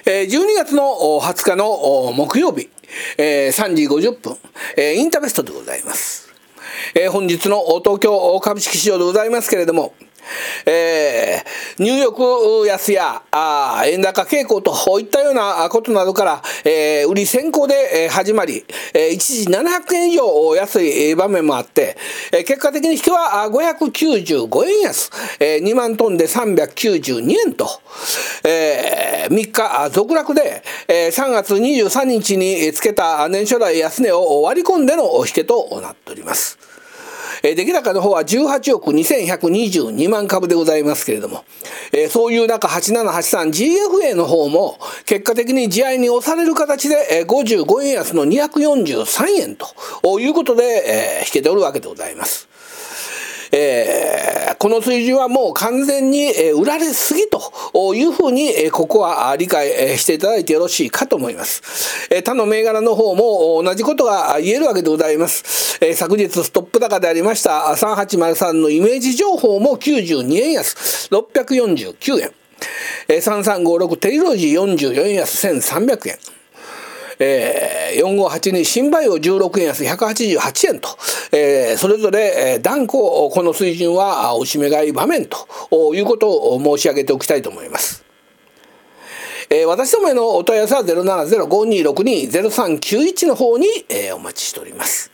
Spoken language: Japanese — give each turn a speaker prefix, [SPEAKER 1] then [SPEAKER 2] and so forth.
[SPEAKER 1] 12月の20日の木曜日、3時50分、インターベストでございます。本日の東京株式市場でございますけれども、ニューヨーク安や円高傾向といったようなことなどから、売り先行で始まり、一時700円以上安い場面もあって、結果的に引けは595円安、2万トンで392円と、3日続落で3月23日につけた年初来安値を割り込んでの引けとなっております。出来高の方は18億2122万株でございますけれども、そういう中 8783GFA の方も結果的に地合いに押される形で55円安の243円ということで引けておるわけでございます。この水準はもう完全に売られすぎというふうにここは理解していただいてよろしいかと思います。他の銘柄の方も同じことが言えるわけでございます。昨日ストップ高でありました3803のイメージ情報も92円安649円、3356テリロジー44円安1300円、4582新バイオ16円安188円と、それぞれ断固この水準はおしめ買い場面ということを申し上げておきたいと思います。私どもへのお問い合わせは 070-5262-0391 の方にお待ちしております。